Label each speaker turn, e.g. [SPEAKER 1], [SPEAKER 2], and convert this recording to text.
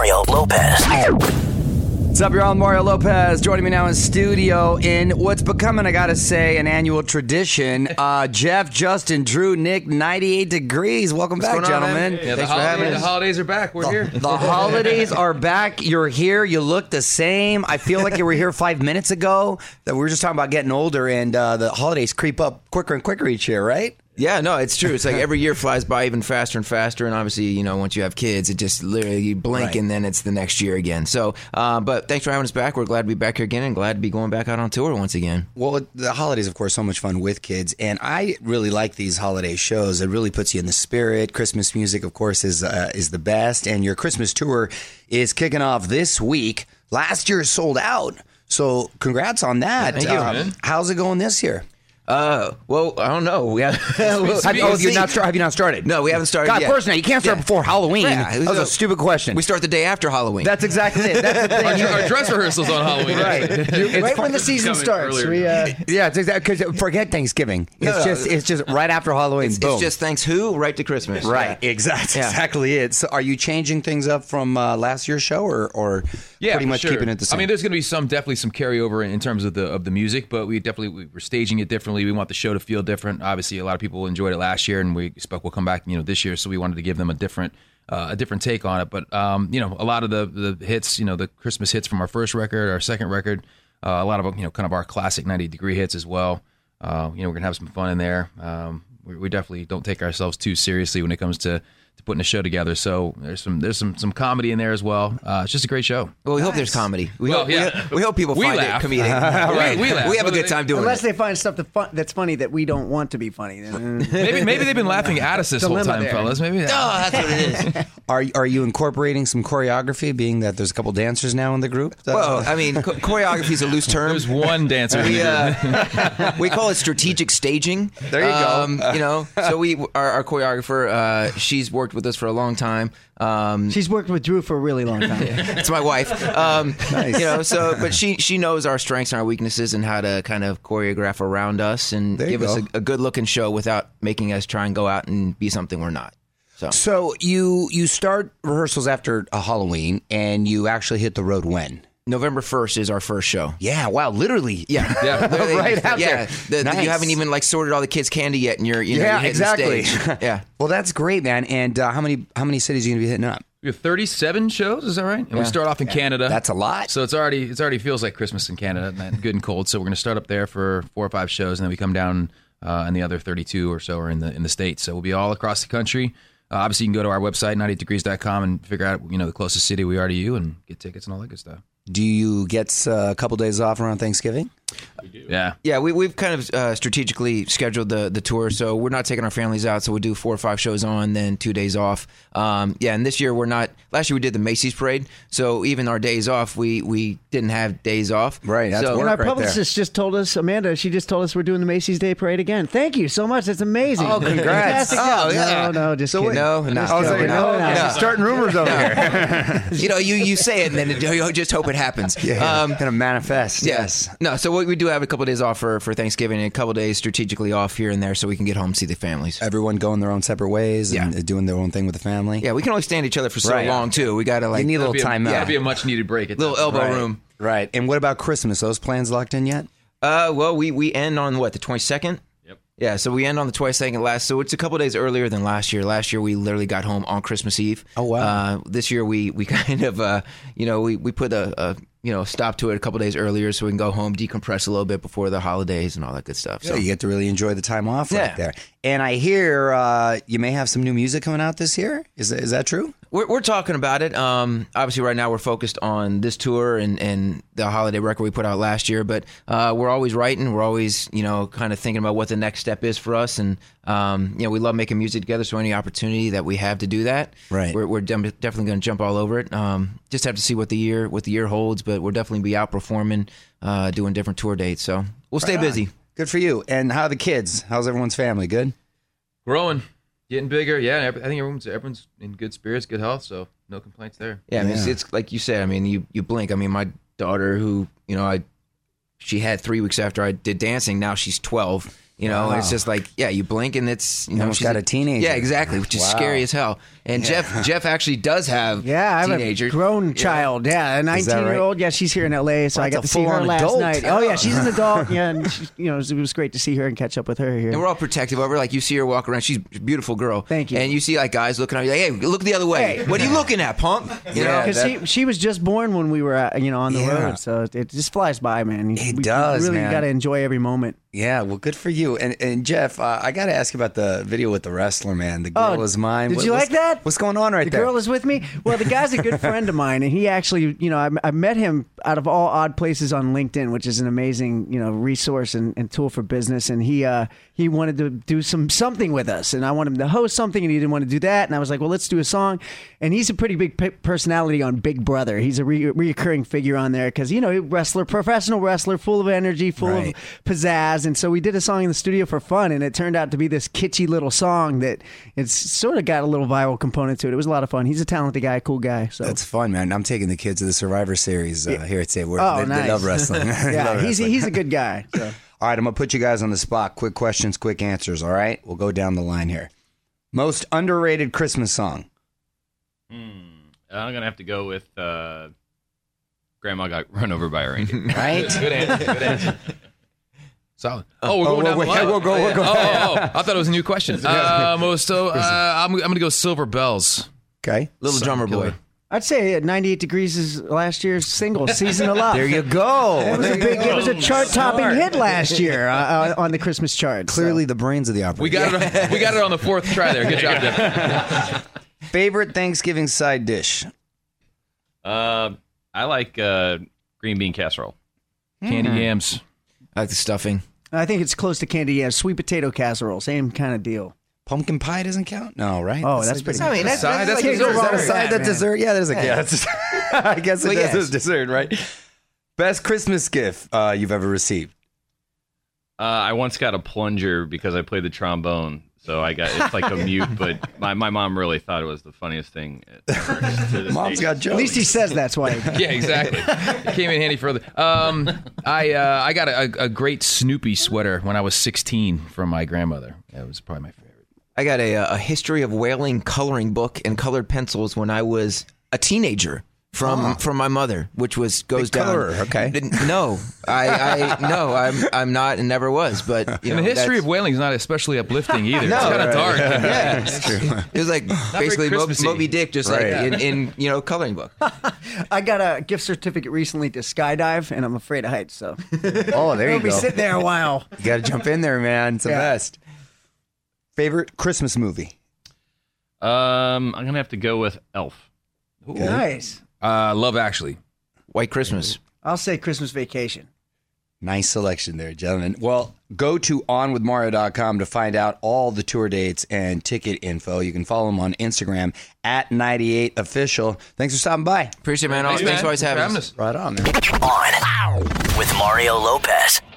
[SPEAKER 1] Mario Lopez.
[SPEAKER 2] What's up, y'all? Mario Lopez joining me now in studio in what's becoming, I gotta say, an annual tradition. Jeff, Justin, Drew, Nick, 98 Degrees. Welcome back, gentlemen.
[SPEAKER 3] Yeah, thanks for having us. The holidays are back. We're here.
[SPEAKER 2] The holidays are back. You're here. You look the same. I feel like you were here 5 minutes ago. That we were just talking about getting older, and the holidays creep up quicker and quicker each year, right?
[SPEAKER 4] Yeah, no, it's true. It's like every year flies by even faster and faster. And obviously, you know, once you have kids, it just literally you blink
[SPEAKER 2] Right.
[SPEAKER 4] and then it's the next year again. So, but thanks for having us back. We're glad to be back here again and glad to be going back out on tour once again.
[SPEAKER 2] Well, the holidays, of course, so much fun with kids, and I really like these holiday shows. It really puts you in the spirit. Christmas music, of course, is the best, and your Christmas tour is kicking off this week. Last year sold out, so congrats on that.
[SPEAKER 4] Thank you, man.
[SPEAKER 2] How's it going this year?
[SPEAKER 4] Well, I don't know. We have,
[SPEAKER 2] Have you not started?
[SPEAKER 4] No, we haven't started
[SPEAKER 2] God,
[SPEAKER 4] yet.
[SPEAKER 2] first now you can't start before Halloween.
[SPEAKER 4] Yeah,
[SPEAKER 2] that was a stupid question.
[SPEAKER 4] We start the day after Halloween.
[SPEAKER 2] That's exactly it. That's the thing.
[SPEAKER 3] Our dress rehearsals on Halloween.
[SPEAKER 2] Right.
[SPEAKER 5] Right when the season starts.
[SPEAKER 3] Earlier.
[SPEAKER 2] Yeah, it's exactly, because forget Thanksgiving. It's just right after Halloween. Boom.
[SPEAKER 4] It's just thanks who right to Christmas.
[SPEAKER 2] Right,
[SPEAKER 4] Yeah.
[SPEAKER 2] exactly it. So, are you changing things up from last year's show, or
[SPEAKER 3] Yeah,
[SPEAKER 2] pretty
[SPEAKER 3] for
[SPEAKER 2] much
[SPEAKER 3] sure.
[SPEAKER 2] keeping it the same?
[SPEAKER 3] I mean, there's going to be definitely some carryover in terms of the music, but we're staging it differently. We want the show to feel different. Obviously, a lot of people enjoyed it last year, and we expect we'll come back, this year. So we wanted to give them a different take on it. But a lot of the hits, the Christmas hits from our first record, our second record, a lot of kind of our classic 90 Degree hits as well. We're gonna have some fun in there. We definitely don't take ourselves too seriously when it comes to putting a show together. So there's some comedy in there as well. It's just a great show.
[SPEAKER 4] Well, we hope there's comedy. We
[SPEAKER 3] Well,
[SPEAKER 4] hope,
[SPEAKER 3] yeah.
[SPEAKER 4] we hope people
[SPEAKER 3] We
[SPEAKER 4] find
[SPEAKER 3] laugh.
[SPEAKER 4] it comedic. Right.
[SPEAKER 3] We laugh.
[SPEAKER 4] We have a good time doing
[SPEAKER 5] Unless
[SPEAKER 4] it.
[SPEAKER 5] they find stuff that's funny that we don't want to be funny.
[SPEAKER 3] Maybe they've been laughing at us this whole
[SPEAKER 5] Dilemma
[SPEAKER 3] time,
[SPEAKER 5] there.
[SPEAKER 3] fellas. Maybe.
[SPEAKER 4] that's what it is.
[SPEAKER 2] Are you incorporating some choreography, being that there's a couple dancers now in the group?
[SPEAKER 4] Well, I mean, choreography is a loose term.
[SPEAKER 3] There's one dancer.
[SPEAKER 4] We call it strategic staging.
[SPEAKER 2] There you go.
[SPEAKER 4] So our choreographer, she's worked with us for a long time.
[SPEAKER 5] She's worked with Drew for a really long time.
[SPEAKER 4] It's my wife.
[SPEAKER 2] Nice.
[SPEAKER 4] But she knows our strengths and our weaknesses and how to kind of choreograph around us and
[SPEAKER 2] There you
[SPEAKER 4] give us
[SPEAKER 2] go.
[SPEAKER 4] a good looking show without making us try and go out and be something we're not.
[SPEAKER 2] So you start rehearsals after Halloween, and you actually hit the road when?
[SPEAKER 4] November 1st is our first show.
[SPEAKER 2] Yeah, wow, literally.
[SPEAKER 4] Yeah,
[SPEAKER 3] Yeah.
[SPEAKER 2] Right after.
[SPEAKER 4] Yeah,
[SPEAKER 2] Nice.
[SPEAKER 4] you haven't even sorted all the kids' candy yet, and you're
[SPEAKER 2] Yeah,
[SPEAKER 4] hitting
[SPEAKER 2] exactly.
[SPEAKER 4] the stage. Yeah.
[SPEAKER 2] Well, that's great, man. And how many cities are you gonna be hitting up?
[SPEAKER 3] We have 37 shows, is that right? And we start off in Canada.
[SPEAKER 2] That's a lot.
[SPEAKER 3] So it already feels like Christmas in Canada, and good and cold. So we're going to start up there for 4 or 5 shows, and then we come down, and the other 32 or so are in the States. So we'll be all across the country. Obviously, you can go to our website, 90degrees.com, and figure out the closest city we are to you, and get tickets and all that good stuff.
[SPEAKER 2] Do you get a couple days off around Thanksgiving?
[SPEAKER 3] Yeah.
[SPEAKER 4] Yeah, we've kind of strategically scheduled the tour, so we're not taking our families out. So we do 4 or 5 shows on, then 2 days off. And this year we're not. Last year we did the Macy's parade, so even our days off, we didn't have days off.
[SPEAKER 2] Right, that's
[SPEAKER 4] So,
[SPEAKER 2] work.
[SPEAKER 5] Our
[SPEAKER 2] right
[SPEAKER 5] publicist just told us, Amanda, she just told us we're doing the Macy's Day Parade again. Thank you so much. That's amazing.
[SPEAKER 2] Oh, congrats.
[SPEAKER 5] Fantastic
[SPEAKER 2] Oh,
[SPEAKER 5] job.
[SPEAKER 2] yeah.
[SPEAKER 5] No, just kidding.
[SPEAKER 4] No, no.
[SPEAKER 5] Just joking. No.
[SPEAKER 2] Starting rumors over here.
[SPEAKER 4] You say it, and then you just hope it happens.
[SPEAKER 2] Kind of manifest. Yes.
[SPEAKER 4] No, so we do have a couple days off for Thanksgiving and a couple days strategically off here and there so we can get home and see the families.
[SPEAKER 2] Everyone going their own separate ways and
[SPEAKER 4] Yeah.
[SPEAKER 2] doing their own thing with the family.
[SPEAKER 4] Yeah, we can only stand each other for so
[SPEAKER 2] Right.
[SPEAKER 4] long, too. We got to,
[SPEAKER 2] You need a little
[SPEAKER 3] That'd
[SPEAKER 2] time out.
[SPEAKER 3] That'd be a much needed break.
[SPEAKER 4] little elbow
[SPEAKER 2] Right.
[SPEAKER 4] room.
[SPEAKER 2] Right. And what about Christmas? Those plans locked in yet?
[SPEAKER 4] Well, we end on, the 22nd?
[SPEAKER 3] Yep.
[SPEAKER 4] Yeah, so we end on the 22nd so it's a couple days earlier than last year. Last year, we literally got home on Christmas Eve.
[SPEAKER 2] Oh, wow.
[SPEAKER 4] This year, we kind of, we put a stop to it a couple days earlier so we can go home, decompress a little bit before the holidays and all that good stuff.
[SPEAKER 2] So
[SPEAKER 4] So
[SPEAKER 2] you get to really enjoy the time off right
[SPEAKER 4] Yeah.
[SPEAKER 2] there. And I hear you may have some new music coming out this year. Is that true?
[SPEAKER 4] we're talking about it. Obviously, right now we're focused on this tour and the holiday record we put out last year. But we're always writing. We're always, kind of thinking about what the next step is for us. And we love making music together. So any opportunity that we have to do that,
[SPEAKER 2] Right.
[SPEAKER 4] we're definitely going to jump all over it. Just have to see what the year holds. But we'll definitely be out performing, doing different tour dates. So we'll stay
[SPEAKER 2] Right on.
[SPEAKER 4] busy.
[SPEAKER 2] Good for you. And how are the kids? How's everyone's family? Good?
[SPEAKER 3] Growing, getting bigger. Yeah, I think everyone's in good spirits, good health, so no complaints there.
[SPEAKER 4] Yeah, I mean,
[SPEAKER 2] Yeah.
[SPEAKER 4] it's like you said. I mean, you blink. I mean, my daughter, who she had 3 weeks after I did dancing. Now she's 12. You know, and it's just like, yeah, you blink and it's, you know,
[SPEAKER 2] almost
[SPEAKER 4] she's
[SPEAKER 2] got a teenager.
[SPEAKER 4] Yeah, exactly, which is
[SPEAKER 2] Wow.
[SPEAKER 4] scary as hell. And Jeff actually does have
[SPEAKER 5] I have
[SPEAKER 4] teenagers.
[SPEAKER 5] a grown child. Yeah, a
[SPEAKER 2] Is that right?
[SPEAKER 5] 19-year-old. Yeah, she's here in LA, so I
[SPEAKER 2] That's
[SPEAKER 5] got
[SPEAKER 2] a
[SPEAKER 5] to see her
[SPEAKER 2] full-on
[SPEAKER 5] last
[SPEAKER 2] adult.
[SPEAKER 5] night. Oh yeah, she's an adult. Yeah, and she, you know, it was great to see her and catch up with her here.
[SPEAKER 4] And we're all protective of her. Like, you see her walk around. She's a beautiful girl.
[SPEAKER 5] Thank you.
[SPEAKER 4] And you see, like, guys looking at you, like, hey, look the other way.
[SPEAKER 5] Hey.
[SPEAKER 4] What are you looking at, punk? You know?
[SPEAKER 5] Because she was just born when we were on the
[SPEAKER 2] Yeah.
[SPEAKER 5] road, so it just flies by, man.
[SPEAKER 2] It does,
[SPEAKER 5] really
[SPEAKER 2] man.
[SPEAKER 5] got to enjoy every moment.
[SPEAKER 2] Yeah, well, good for you. And Jeff, I got to ask you about the video with the wrestler, man. The girl is mine.
[SPEAKER 5] Did you like that?
[SPEAKER 2] What's going on right
[SPEAKER 5] The
[SPEAKER 2] there?
[SPEAKER 5] girl is with me. Well, the guy's a good friend of mine, and he actually, I met him out of all odd places on LinkedIn, which is an amazing, resource and tool for business. And he wanted to do something with us, and I wanted him to host something, and he didn't want to do that. And I was like, well, let's do a song. And he's a pretty big personality on Big Brother. He's a reoccurring figure on there because professional wrestler, full of energy, full of pizzazz. And so we did a song in the studio for fun, and it turned out to be this kitschy little song that it's sort of got a little viral component to it. It was a lot of fun. He's a talented guy, cool guy. So
[SPEAKER 2] That's fun, man. I'm taking the kids to the Survivor Series here at State. They
[SPEAKER 5] nice.
[SPEAKER 2] love wrestling. They
[SPEAKER 5] yeah,
[SPEAKER 2] love wrestling.
[SPEAKER 5] he's a good guy. So.
[SPEAKER 2] All right, I'm going to put you guys on the spot. Quick questions, quick answers, all right? We'll go down the line here. Most underrated Christmas song?
[SPEAKER 1] I'm going to have to go with Grandma Got Run Over by a Reindeer.
[SPEAKER 2] Right?
[SPEAKER 3] Good answer. Solid. We're going down the line.
[SPEAKER 2] We'll go.
[SPEAKER 3] I thought it was a new question. I'm going to go Silver Bells.
[SPEAKER 2] Okay.
[SPEAKER 4] Little drummer boy.
[SPEAKER 5] I'd say 98 Degrees is last year's single, Season of Love.
[SPEAKER 2] There you go.
[SPEAKER 5] It was a chart-topping hit last year on the Christmas chart.
[SPEAKER 2] Clearly the brains of the opera.
[SPEAKER 3] We got it on the fourth try there. Good job, Jeff.
[SPEAKER 2] Favorite Thanksgiving side dish?
[SPEAKER 1] I like green bean casserole.
[SPEAKER 3] Candy yams.
[SPEAKER 4] I like the stuffing.
[SPEAKER 5] I think it's close to candy. Yeah, sweet potato casserole, same kind of deal.
[SPEAKER 2] Pumpkin pie doesn't count? No, right?
[SPEAKER 5] Oh, that's pretty.
[SPEAKER 4] I mean, that's
[SPEAKER 3] Side, that's
[SPEAKER 4] like
[SPEAKER 3] dessert.
[SPEAKER 2] Is that a
[SPEAKER 5] with
[SPEAKER 2] side?
[SPEAKER 5] that,
[SPEAKER 2] That
[SPEAKER 5] man.
[SPEAKER 2] dessert? Yeah, there's a that's I guess it
[SPEAKER 4] Well,
[SPEAKER 2] is
[SPEAKER 4] yes.
[SPEAKER 2] a dessert, right? Best Christmas gift you've ever received?
[SPEAKER 1] I once got a plunger because I played the trombone. So it's like a mute, but my mom really thought it was the funniest thing ever. to this
[SPEAKER 2] Mom's
[SPEAKER 1] day.
[SPEAKER 2] got jokes.
[SPEAKER 5] At least he says that's why.
[SPEAKER 3] Yeah, exactly. It came in handy further. I got a great Snoopy sweater when I was 16 from my grandmother. That was probably my favorite.
[SPEAKER 4] I got a history of whaling coloring book and colored pencils when I was a teenager from my mother, which goes
[SPEAKER 2] Big
[SPEAKER 4] down.
[SPEAKER 2] colorer, okay.
[SPEAKER 4] No, I'm not and never was. But
[SPEAKER 3] And the history of whaling is not especially uplifting either.
[SPEAKER 4] No,
[SPEAKER 3] it's kind of
[SPEAKER 4] right.
[SPEAKER 3] dark.
[SPEAKER 4] yeah, it's true. It was like basically
[SPEAKER 3] very Christmassy.
[SPEAKER 4] Moby Dick, just
[SPEAKER 2] Right.
[SPEAKER 4] like in coloring book.
[SPEAKER 5] I got a gift certificate recently to skydive, and I'm afraid of heights, so
[SPEAKER 2] Oh, there you
[SPEAKER 5] I'll be
[SPEAKER 2] go.
[SPEAKER 5] sitting there a while.
[SPEAKER 2] You got to jump in there, man. It's the
[SPEAKER 5] Yeah.
[SPEAKER 2] best. Favorite Christmas movie?
[SPEAKER 1] I'm gonna have to go with Elf.
[SPEAKER 5] Nice.
[SPEAKER 3] Love Actually.
[SPEAKER 4] White Christmas.
[SPEAKER 5] I'll say Christmas Vacation.
[SPEAKER 2] Nice selection there, gentlemen. Well, go to onwithmario.com to find out all the tour dates and ticket info. You can follow them on Instagram at 98official. Thanks for stopping by.
[SPEAKER 4] Appreciate it, man. Thanks for always having us.
[SPEAKER 3] us.
[SPEAKER 2] Right on, man.
[SPEAKER 6] On with Mario Lopez.